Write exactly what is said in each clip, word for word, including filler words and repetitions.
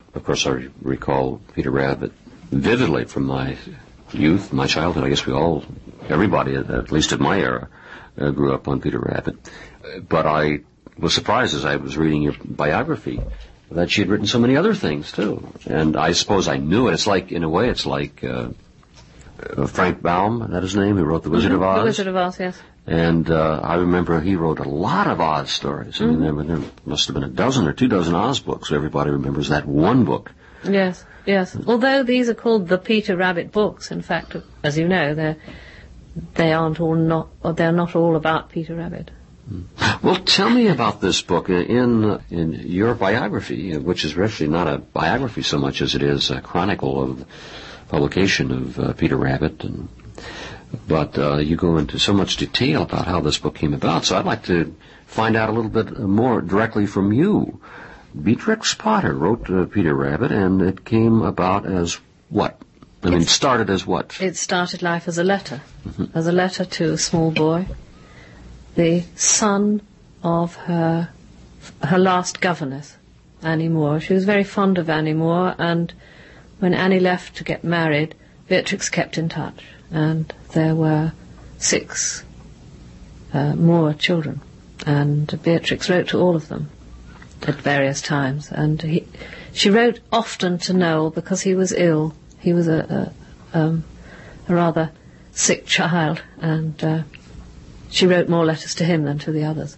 of course, I recall Peter Rabbit vividly from my youth, my childhood. I guess we all, everybody, at least at my era, uh, grew up on Peter Rabbit. But I was surprised as I was reading your biography that she had written so many other things, too. And I suppose I knew it. It's like, in a way, it's like uh, uh, Frank Baum, is that his name, who wrote The Wizard mm-hmm. of Oz? The Wizard of Oz, yes. And uh, I remember he wrote a lot of Oz stories. I mean, mm-hmm. there, there must have been a dozen or two dozen Oz books. Everybody remembers that one book. Yes, yes. Although these are called the Peter Rabbit books, in fact, as you know, they're, they aren't all not, or they're not all about Peter Rabbit. Well, tell me about this book. In in your biography, which is actually not a biography so much as it is a chronicle of publication of uh, Peter Rabbit, and but uh, you go into so much detail about how this book came about. So I'd like to find out a little bit more directly from you. Beatrix Potter wrote uh, Peter Rabbit, and it came about as what? I mean, it started as what? It started life as a letter, mm-hmm. as a letter to a small boy, the son of her her last governess, Annie Moore. She was very fond of Annie Moore, and when Annie left to get married, Beatrix kept in touch, and there were six uh, Moore children, and Beatrix wrote to all of them at various times, and he, she wrote often to Noel because he was ill. He was a, a, um, a rather sick child, and uh, she wrote more letters to him than to the others.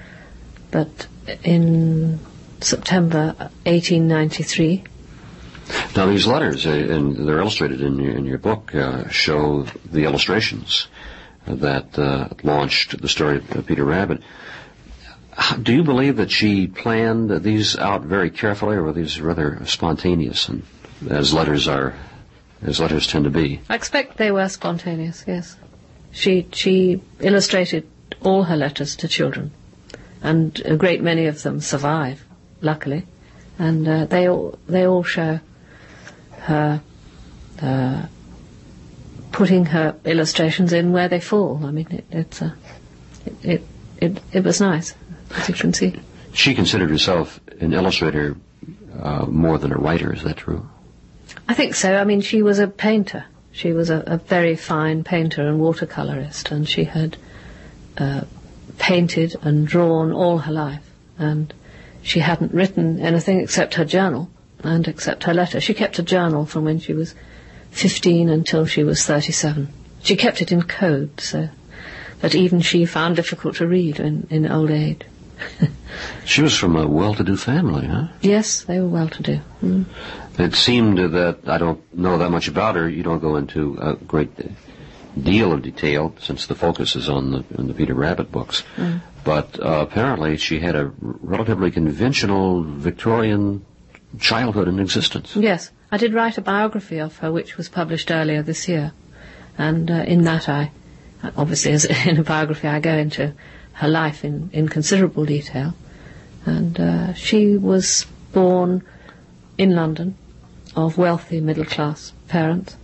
But in September eighteen ninety-three... Now these letters, uh, and they're illustrated in your, in your book, uh, show the illustrations that uh, launched the story of Peter Rabbit. How, do you believe that she planned these out very carefully, or were these rather spontaneous, and as letters are, as letters tend to be? I expect they were spontaneous, yes. She she illustrated all her letters to children, and a great many of them survive, luckily, and uh, they all they all show her uh, putting her illustrations in where they fall. I mean, it, it's a it, it it it was nice, as you can see. She considered herself an illustrator uh, more than a writer. Is that true? I think so. I mean, she was a painter. She was a, a very fine painter and watercolorist, and she had uh, painted and drawn all her life, and she hadn't written anything except her journal and except her letter. She kept a journal from when she was fifteen until she was thirty-seven. She kept it in code, so that even she found difficult to read in, in old age. She was from a well-to-do family, huh? Yes, they were well-to-do. Mm. It seemed that, I don't know that much about her, you don't go into a great deal of detail since the focus is on the, on the Peter Rabbit books, mm. but uh, apparently she had a relatively conventional Victorian childhood and existence. Yes, I did write a biography of her which was published earlier this year, and uh, in that I, obviously as in a biography I go into her life in, in considerable detail, and uh, she was born in London of wealthy middle-class parents.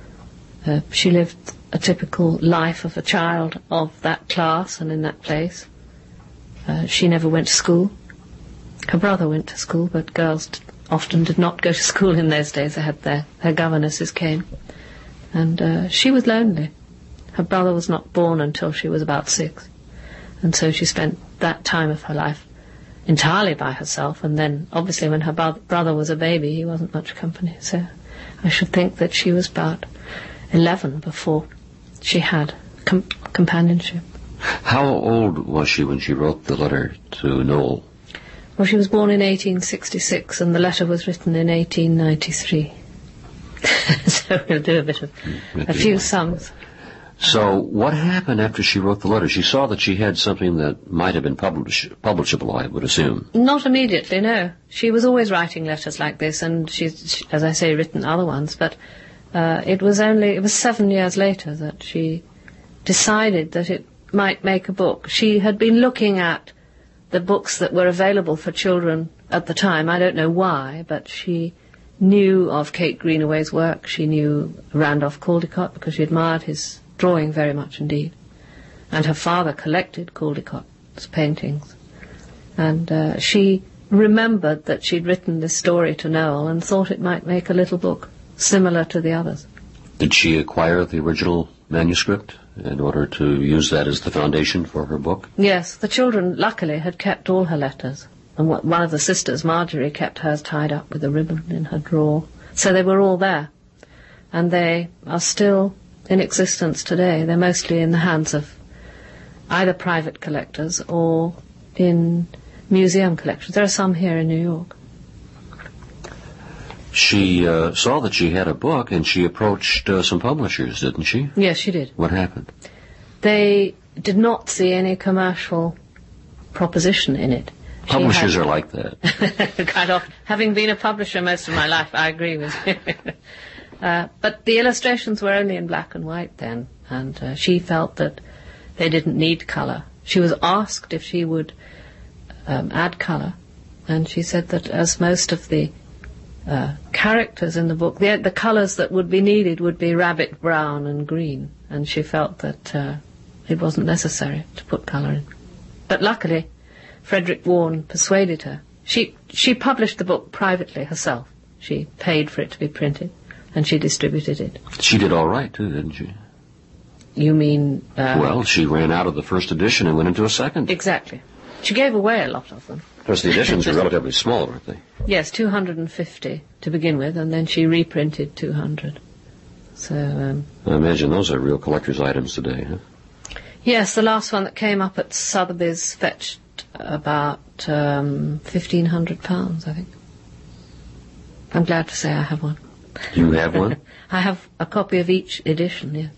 Uh, she lived a typical life of a child of that class and in that place. Uh, she never went to school. Her brother went to school, but girls d- often did not go to school in those days. They had their, their governesses came. And uh, she was lonely. Her brother was not born until she was about six. And so she spent that time of her life entirely by herself, and then obviously when her bo- brother was a baby he wasn't much company, so I should think that she was about eleven before she had com- companionship. How old was she when she wrote the letter to Noel? Well, she was born in eighteen sixty-six and the letter was written in eighteen ninety-three. So we'll do a bit of a few sums. So what happened after she wrote the letter? She saw that she had something that might have been publish- publishable, I would assume. Not immediately, no. She was always writing letters like this, and she's, she, as I say, written other ones, but uh, it was only, it was seven years later that she decided that it might make a book. She had been looking at the books that were available for children at the time. I don't know why, but she knew of Kate Greenaway's work. She knew Randolph Caldecott because she admired his drawing very much indeed, and her father collected Caldecott's paintings, and uh, she remembered that she'd written this story to Noel and thought it might make a little book similar to the others. Did she acquire the original manuscript in order to use that as the foundation for her book? Yes, the children, luckily, had kept all her letters. And one of the sisters, Marjorie, kept hers tied up with a ribbon in her drawer. So they were all there. And they are still in existence today. They're mostly in the hands of either private collectors or in museum collections. There are some here in New York. She uh, saw that she had a book, and she approached uh, some publishers, didn't she? Yes, she did. What happened? They did not see any commercial proposition in it. Publishers had, are like that. Quite often. Having been a publisher most of my life, I agree with you. uh, but the illustrations were only in black and white then, and uh, she felt that they didn't need colour. She was asked if she would um, add colour, and she said that as most of the uh, characters in the book, the, the colours that would be needed would be rabbit brown and green, and she felt that uh, it wasn't necessary to put colour in. But luckily, Frederick Warne persuaded her. She she published the book privately herself. She paid for it to be printed, and she distributed it. She did all right, too, didn't she? You mean... Uh, well, she ran out of the first edition and went into a second. Exactly. She gave away a lot of them. Because the editions were relatively small, weren't they? Yes, two hundred fifty to begin with, and then she reprinted two hundred. So... Um, I imagine those are real collector's items today, huh? Yes, the last one that came up at Sotheby's fetched about um, fifteen hundred pounds, I think. I'm glad to say I have one. You have one? I have a copy of each edition, yes.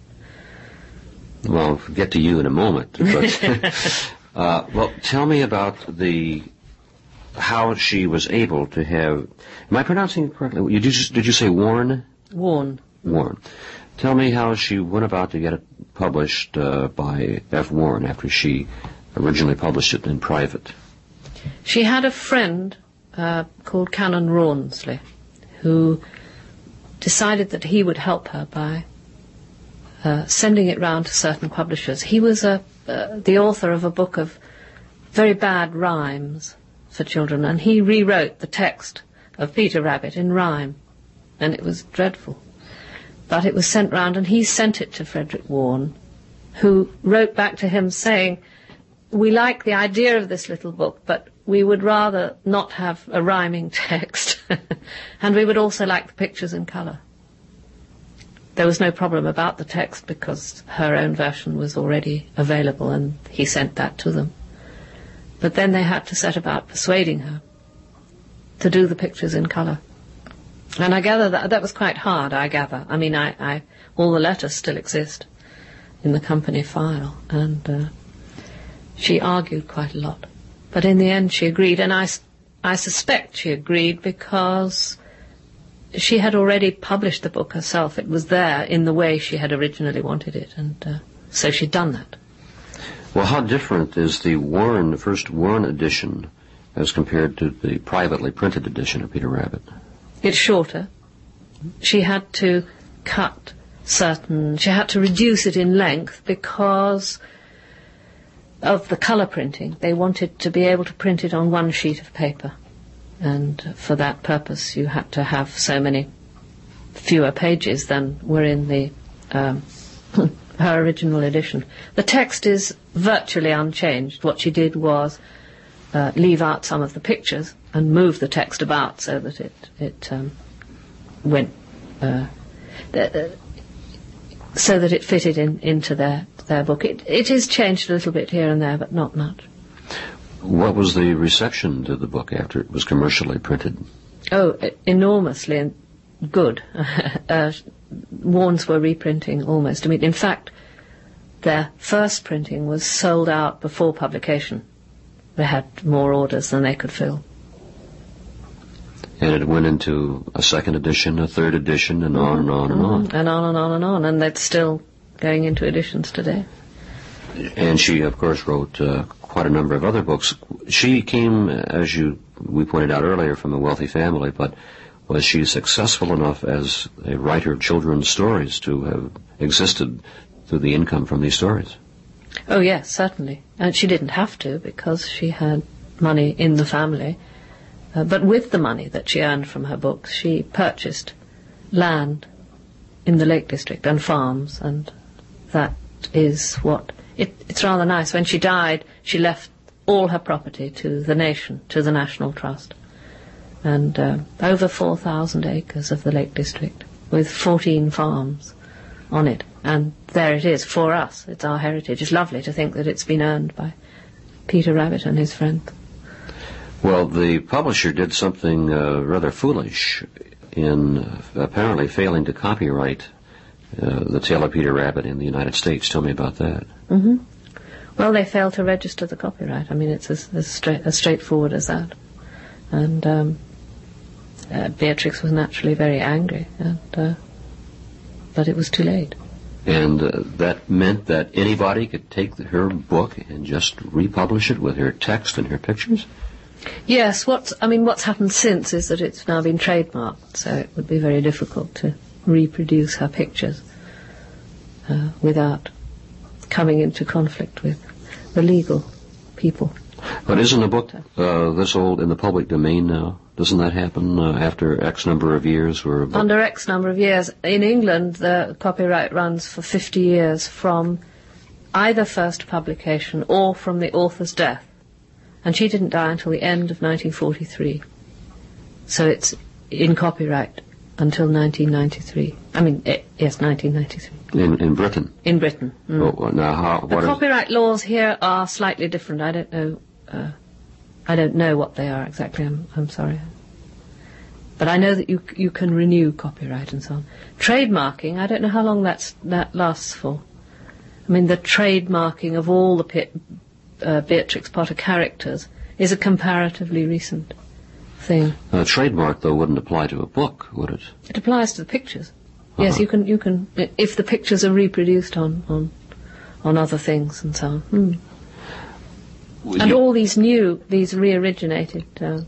Well, we'll get to you in a moment. But, uh, well, tell me about the how she was able to have... Am I pronouncing it correctly? You, did, you, did you say Warne? Warne. Warne. Tell me how she went about to get it published uh, by F. Warne after she originally published it in private. She had a friend uh, called Canon Rawnsley who decided that he would help her by uh, sending it round to certain publishers. He was a, uh, the author of a book of very bad rhymes for children, and he rewrote the text of Peter Rabbit in rhyme, and it was dreadful. But it was sent round, and he sent it to Frederick Warne, who wrote back to him saying, "We like the idea of this little book, but we would rather not have a rhyming text, and we would also like the pictures in colour." There was no problem about the text because her own version was already available, and he sent that to them. But then they had to set about persuading her to do the pictures in colour. And I gather that that was quite hard, I gather. I mean, I, I all the letters still exist in the company file, and uh, she argued quite a lot. But in the end she agreed, and I, I suspect she agreed because she had already published the book herself. It was there in the way she had originally wanted it, and uh, so she'd done that. Well, how different is the Warne, the first Warne edition as compared to the privately printed edition of Peter Rabbit? It's shorter. She had to cut certain... She had to reduce it in length because of the colour printing. They wanted to be able to print it on one sheet of paper. And for that purpose you had to have so many fewer pages than were in the um, her original edition. The text is virtually unchanged. What she did was uh, leave out some of the pictures and move the text about so that it it um, went uh, the, uh, so that it fitted in into their their book. It it is changed a little bit here and there, but not much. What was the reception to the book after it was commercially printed? Oh, enormously good. uh, Warnes were reprinting almost. I mean, in fact, their first printing was sold out before publication. They had more orders than they could fill. And it went into a second edition, a third edition, and on and on and on. And on and on and on, and that's still going into editions today. And she, of course, wrote uh, quite a number of other books. She came, as you we pointed out earlier, from a wealthy family, but was she successful enough as a writer of children's stories to have existed through the income from these stories? Oh, yes, certainly. And she didn't have to because she had money in the family. Uh, but with the money that she earned from her books, she purchased land in the Lake District and farms, and that is what... It, it's rather nice. When she died, she left all her property to the nation, to the National Trust, and uh, over four thousand acres of the Lake District, with fourteen farms on it. And there it is, for us. It's our heritage. It's lovely to think that it's been earned by Peter Rabbit and his friends. Well, the publisher did something uh, rather foolish in uh, apparently failing to copyright uh, The Tale of Peter Rabbit in the United States. Tell me about that. Mm-hmm. Well, they failed to register the copyright. I mean, it's as, as, straight, as straightforward as that. And um, uh, Beatrix was naturally very angry, and, uh, but it was too late. And uh, that meant that anybody could take the, her book and just republish it with her text and her pictures? Yes, what's, I mean, what's happened since is that it's now been trademarked, so it would be very difficult to reproduce her pictures uh, without coming into conflict with the legal people. But isn't a book uh, this old in the public domain now? Doesn't that happen uh, after X number of years? Where Under X number of years. In England, the copyright runs for fifty years from either first publication or from the author's death. And she didn't die until the end of nineteen forty-three. So it's in copyright until nineteen ninety-three. I mean, eh, yes, nineteen ninety-three. In in Britain? In Britain. Mm. Oh, now how, the what copyright is... laws here are slightly different. I don't know. Uh, I don't know what they are exactly. I'm, I'm sorry. But I know that you you can renew copyright and so on. Trademarking, I don't know how long that's, that lasts for. I mean, the trademarking of all the Pit, uh, Beatrix Potter characters is a comparatively recent thing. A trademark, though, wouldn't apply to a book, would it? It applies to the pictures. Uh-huh. Yes, you can, you can, if the pictures are reproduced on, on, on other things and so on. Hmm. Well, and you... all these new, these re-originated uh,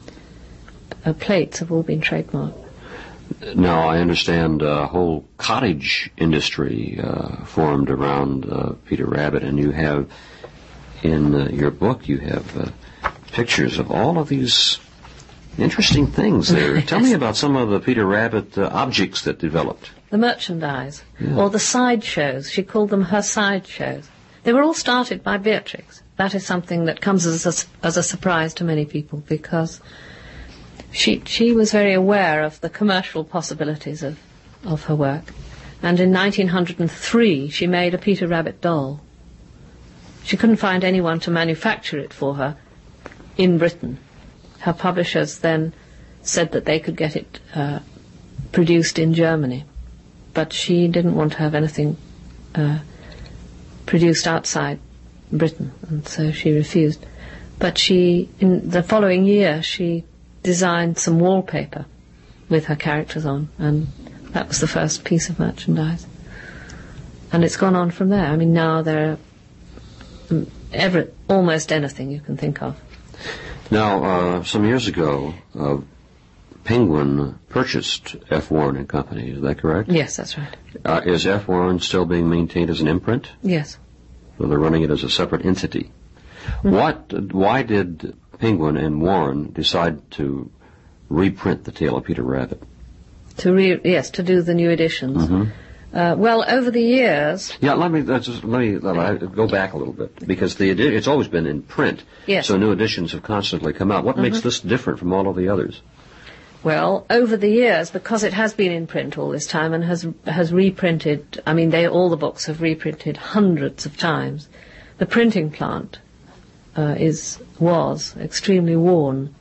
uh, plates have all been trademarked. Now, I understand a whole cottage industry uh, formed around uh, Peter Rabbit, and you have, in uh, your book, you have uh, pictures of all of these interesting things there. Tell me about some of the Peter Rabbit uh, objects that developed. The merchandise, yeah. or the sideshows. She called them her sideshows. They were all started by Beatrix. That is something that comes as a, as a surprise to many people, because she she was very aware of the commercial possibilities of, of her work. And in nineteen oh three, she made a Peter Rabbit doll. She couldn't find anyone to manufacture it for her in Britain. Her publishers then said that they could get it uh, produced in Germany, but she didn't want to have anything uh, produced outside Britain, and so she refused. But she, in the following year, she designed some wallpaper with her characters on, and that was the first piece of merchandise. And it's gone on from there. I mean, now there are every, almost anything you can think of. Now, uh, some years ago, uh, Penguin purchased F. Warren and Company. Is that correct? Yes, that's right. Uh, is F. Warren still being maintained as an imprint? Yes. So they're running it as a separate entity. Mm-hmm. What? Why did Penguin and Warren decide to reprint The Tale of Peter Rabbit? To re yes, to do the new editions. Mm-hmm. Uh, well, over the years... Yeah, let me let's just, let me let me go back a little bit, because the edi- it's always been in print. Yes. So new editions have constantly come out. What mm-hmm. makes this different from all of the others? Well, over the years, because it has been in print all this time and has has reprinted, I mean, they all the books have reprinted hundreds of times. The printing plant uh, is was extremely worn,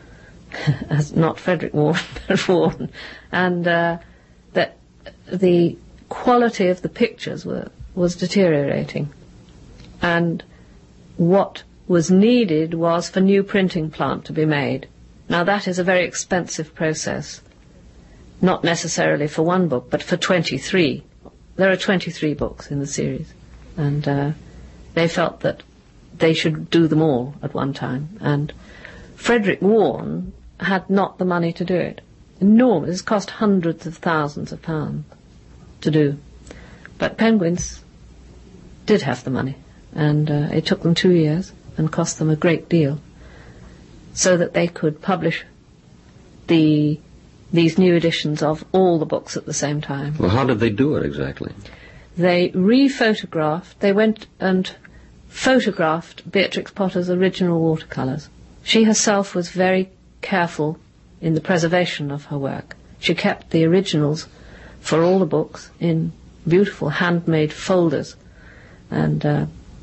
as not Frederick Warren, but worn, and uh, that the quality of the pictures were was deteriorating, and what was needed was for new printing plant to be made. Now that is a very expensive process, not necessarily for one book, but for twenty-three. There are twenty-three books in the series, and uh, they felt that they should do them all at one time, and Frederick Warren had not the money to do it. Enormous. It's cost hundreds of thousands of pounds to do. But Penguins did have the money, and uh, it took them two years and cost them a great deal. so that they could publish the these new editions of all the books at the same time. Well, how did they do it exactly? They re-photographed, they went and photographed Beatrix Potter's original watercolours. She herself was very careful in the preservation of her work. She kept the originals for all the books in beautiful handmade folders, and uh,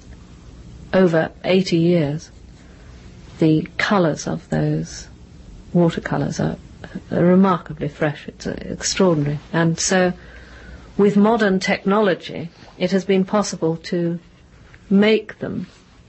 over eighty years the colours of those watercolours are, are remarkably fresh. It's uh, extraordinary. And so with modern technology it has been possible to make them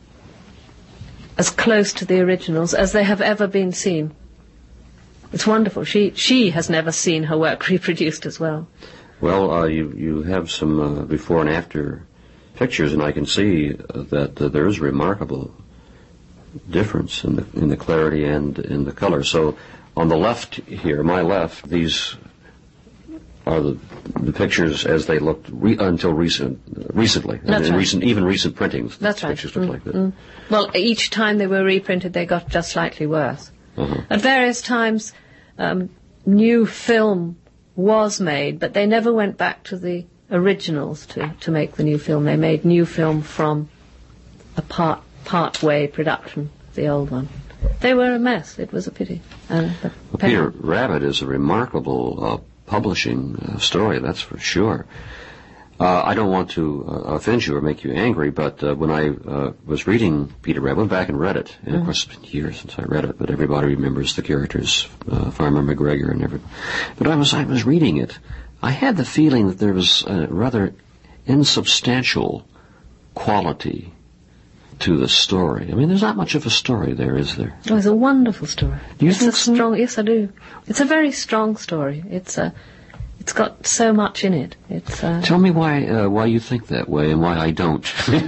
as close to the originals as they have ever been seen. It's wonderful. She she has never seen her work reproduced as well. Well, uh, you you have some uh, before and after pictures, and I can see uh, that uh, there is remarkable difference in the in the clarity and in the color. So, on the left here, my left, these are the the pictures as they looked re- until recent uh, recently. That's and right. recent, even recent printings. That's right. Pictures look Mm, like that. mm. Well, each time they were reprinted, they got just slightly worse. Uh-huh. At various times, um, new film was made, but they never went back to the originals to, to make the new film. They made new film from a part part way production of the old one. They were a mess. It was a pity. Uh, but Well, Peter Rabbit is a remarkable uh, publishing uh, story, that's for sure. Uh, I don't want to uh, offend you or make you angry, but uh, when I uh, was reading Peter Rabbit, I went back and read it. And, of course, it's been years since I read it, but everybody remembers the characters, uh, Farmer McGregor and everything. But I was, I was reading it. I had the feeling that there was a rather insubstantial quality to the story. I mean, there's not much of a story there, is there? Oh, it's a wonderful story. Do you it's think a so? strong. Yes, I do. It's a very strong story. It's a. It's got so much in it. It's. Uh, Tell me why uh, why you think that way and why I don't.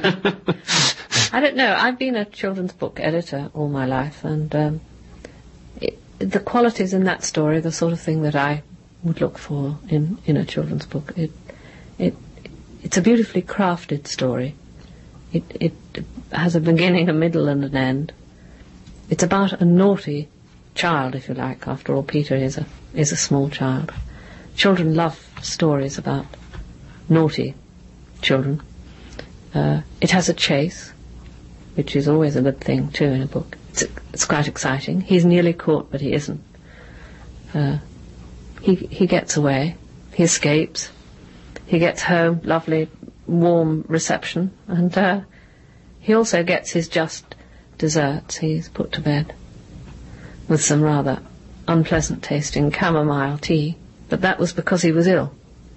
I don't know. I've been a children's book editor all my life, and um, it, the qualities in that story are the sort of thing that I would look for in, in a children's book. It, it, it's a beautifully crafted story. It, it has a beginning, a middle, and an end. It's about a naughty child, if you like. After all, Peter is a is a small child. Children love stories about naughty children. Uh, it has a chase, which is always a good thing too in a book. It's, it's quite exciting. He's nearly caught, but he isn't. Uh, he he gets away. He escapes. He gets home. Lovely, warm reception, and uh, he also gets his just desserts. He's put to bed with some rather unpleasant-tasting chamomile tea. But that was because he was ill.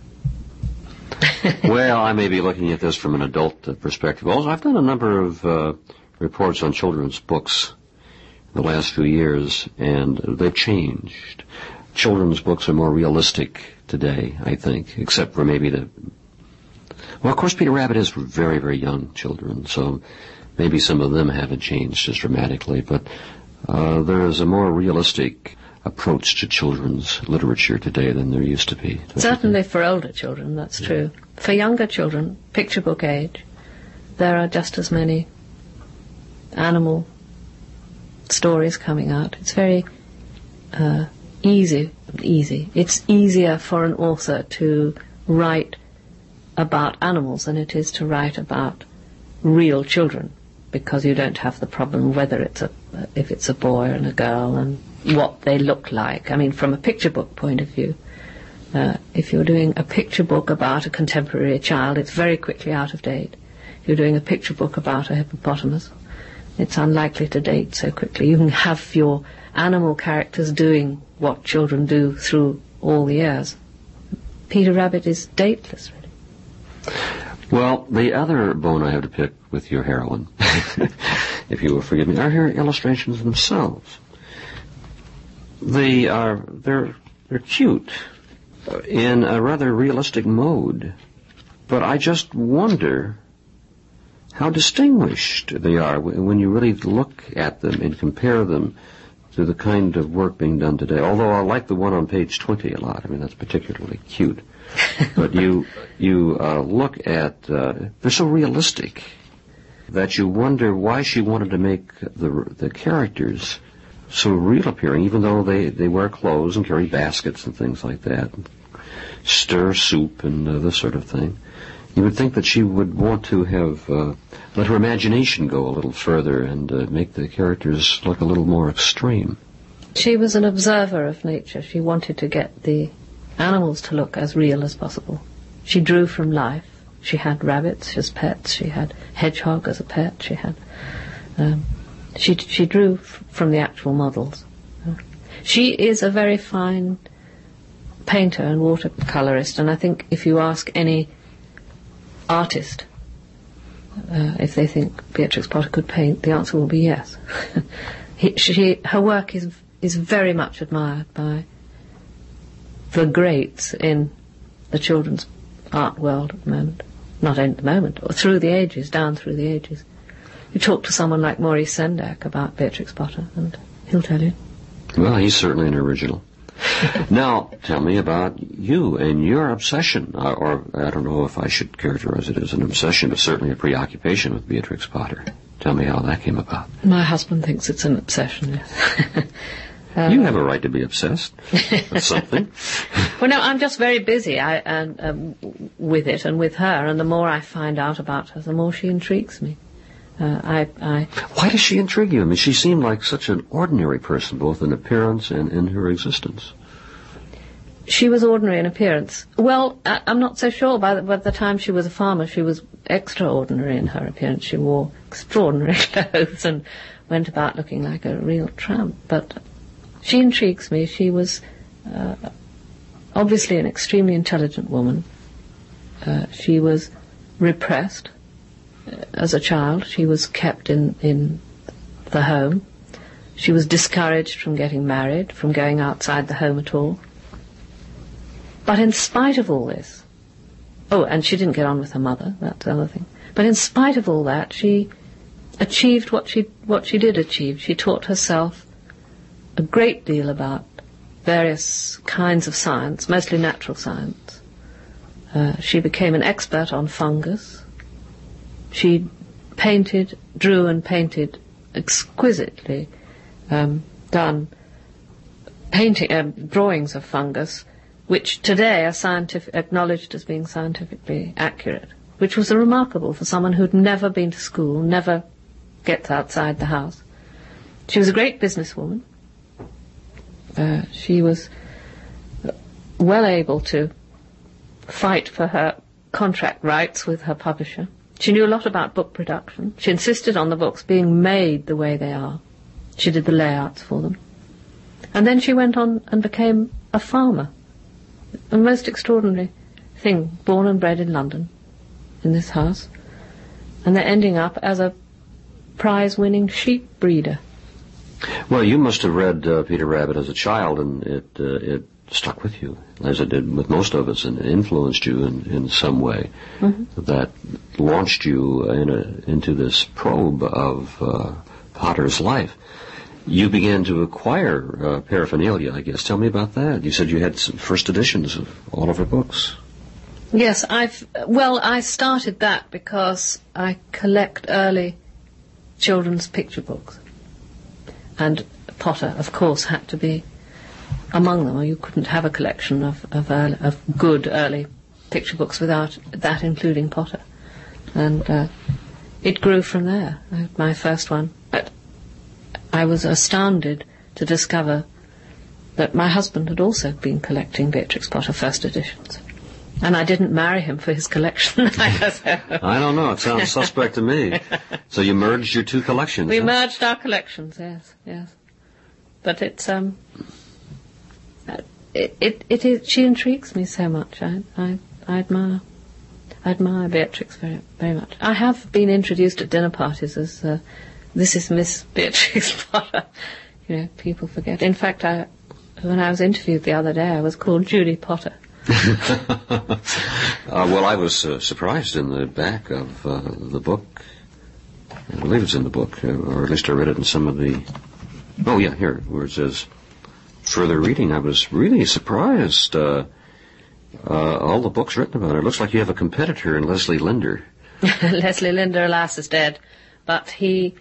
Well, I may be looking at this from an adult uh, perspective. Also, I've done a number of uh, reports on children's books in the last few years, and they've changed. Children's books are more realistic today, I think, except for maybe the... Well, of course, Peter Rabbit is for very, very young children, so maybe some of them haven't changed as dramatically, but uh, there is a more realistic approach to children's literature today than there used to be. Certainly for older children, that's Yeah. true. For younger children, picture book age, there are just as many animal stories coming out. It's very uh, easy, easy. It's easier for an author to write about animals than it is to write about real children, because you don't have the problem whether it's a if it's a boy and a girl and what they look like. I mean, from a picture book point of view, uh, if you're doing a picture book about a contemporary child, it's very quickly out of date. If you're doing a picture book about a hippopotamus, it's unlikely to date so quickly. You can have your animal characters doing what children do through all the years. Peter Rabbit is dateless, really. Well, the other bone I have to pick with your heroine, if you will forgive me, are her illustrations themselves. They are they're they're cute in a rather realistic mode, but I just wonder how distinguished they are when you really look at them and compare them to the kind of work being done today. Although I like the one on page twenty a lot. I mean, that's particularly cute. But you you uh, look at uh, they're so realistic that you wonder why she wanted to make the the characters so real appearing, even though they, they wear clothes and carry baskets and things like that, and stir soup and uh, this sort of thing. You would think that she would want to have uh, let her imagination go a little further and uh, make the characters look a little more extreme. She was an observer of nature. She wanted to get the animals to look as real as possible. She drew from life. She had rabbits as pets. She had hedgehog as a pet. She had. Um, she she drew f- from the actual models. Uh, she is a very fine painter and watercolorist, and I think if you ask any artist uh, if they think Beatrix Potter could paint, the answer will be yes. he, she, her work is is very much admired by the greats in the children's art world at the moment. Not only at the moment, or through the ages, down through the ages. You talk to someone like Maurice Sendak about Beatrix Potter, and he'll tell you. Well, he's certainly an original. Now, tell me about you and your obsession, or, or I don't know if I should characterize it as an obsession, but certainly a preoccupation with Beatrix Potter. Tell me how that came about. My husband thinks it's an obsession, yes. Um, you have a right to be obsessed with something. Well, no, I'm just very busy I, and, um, with it and with her, and the more I find out about her, the more she intrigues me. Uh, I, I. Why does she intrigue you? I mean, she seemed like such an ordinary person, both in appearance and in her existence. She was ordinary in appearance. Well, I, I'm not so sure. By the, by the time she was a farmer, she was extraordinary in her appearance. She wore extraordinary clothes and went about looking like a real tramp. But she intrigues me. She was uh, obviously an extremely intelligent woman. Uh, she was repressed uh, as a child. She was kept in, in the home. She was discouraged from getting married, from going outside the home at all. But in spite of all this, oh, and she didn't get on with her mother, that's the other thing. But in spite of all that, she achieved what she what she did achieve. She taught herself a great deal about various kinds of science, mostly natural science. Uh, she became an expert on fungus. She painted, drew and painted exquisitely um, done painting uh, drawings of fungus, which today are scientific, acknowledged as being scientifically accurate, which was remarkable for someone who'd never been to school, never gets outside the house. She was a great businesswoman. Uh, she was well able to fight for her contract rights with her publisher. She knew a lot about book production. She insisted on the books being made the way they are. She did the layouts for them. And then she went on and became a farmer. A most extraordinary thing, born and bred in London, in this house, and they're ending up as a prize-winning sheep breeder. Well, you must have read uh, Peter Rabbit as a child, and it uh, it stuck with you, as it did with most of us, and influenced you in, in some way mm-hmm. that launched you in a, into this probe of uh, Potter's life. You began to acquire uh, paraphernalia, I guess. Tell me about that. You said you had some first editions of all of her books. Yes, I've, well, I started that because I collect early children's picture books. And Potter, of course, had to be among them, or you couldn't have a collection of, of, early, of good early picture books without that including Potter. And uh, it grew from there, my first one. But I was astounded to discover that my husband had also been collecting Beatrix Potter first editions. And I didn't marry him for his collection either. So. I don't know. It sounds suspect to me. So you merged your two collections. We huh? merged our collections, yes, yes. But it's, um... It, it, it is, she intrigues me so much. I, I, I admire... I admire Beatrix very, very much. I have been introduced at dinner parties as... Uh, This is Miss Beatrix Potter. You know, people forget. In fact, I, when I was interviewed the other day, I was called Judy Potter. uh, well, I was uh, surprised in the back of uh, the book. I believe it's in the book, uh, or at least I read it in some of the... Oh, yeah, here, where it says, further reading. I was really surprised. Uh, uh, all the books written about her. It looks like you have a competitor in Leslie Linder. Leslie Linder, alas, is dead. But he...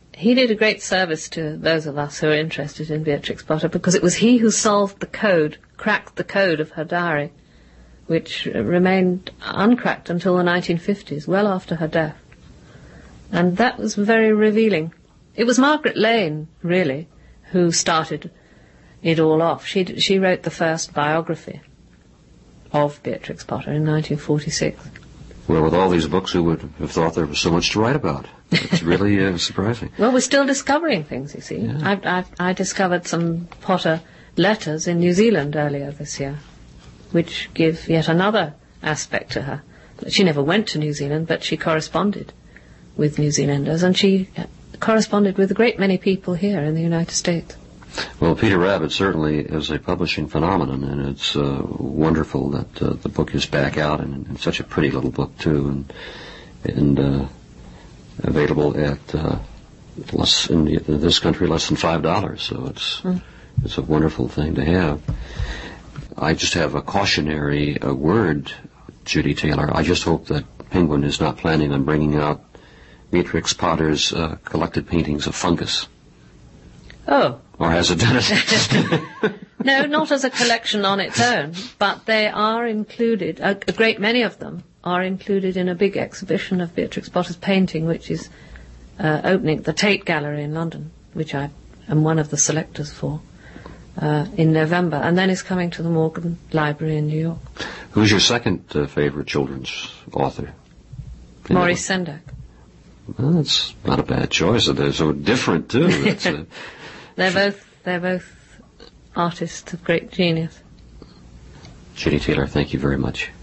he did a great service to those of us who are interested in Beatrix Potter, because it was he who solved the code, cracked the code of her diary, which remained uncracked until the nineteen fifties, well after her death. And that was very revealing. It was Margaret Lane, really, who started it all off. She she wrote the first biography of Beatrix Potter in nineteen forty-six. Well, with all these books, who would have thought there was so much to write about? It's really uh, surprising. Well, we're still discovering things, you see. Yeah. I, I, I discovered some Potter letters in New Zealand earlier this year, which give yet another aspect to her. She never went to New Zealand, but she corresponded with New Zealanders, and she corresponded with a great many people here in the United States. Well, Peter Rabbit certainly is a publishing phenomenon, and it's uh, wonderful that uh, the book is back out, and, and such a pretty little book, too, and, and uh, available at uh, less in this country less than five dollars. So it's mm. it's a wonderful thing to have. I just have a cautionary uh, word, Judy Taylor. I just hope that Penguin is not planning on bringing out Beatrix Potter's uh, collected paintings of fungus. Oh. Or has it done it? No, not as a collection on its own, but they are included, a, a great many of them are included in a big exhibition of Beatrix Potter's painting, which is uh, opening at the Tate Gallery in London, which I am one of the selectors for, uh, in November, and then is coming to the Morgan Library in New York. Who's your second uh, favorite children's author? Maurice Sendak. Well, that's not a bad choice. They're so different, too. That's a They're both they're both artists of great genius. Judy Taylor, thank you very much.